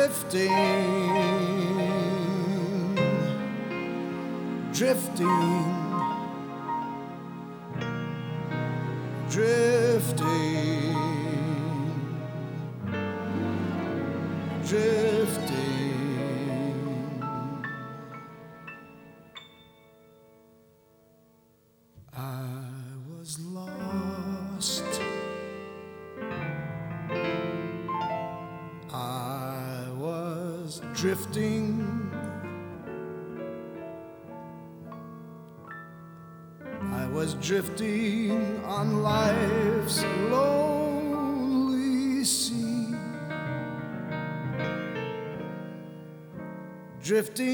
drifting, drifting, drifting. I was lost. I was drifting. I was drifting on life's lonely sea, drifting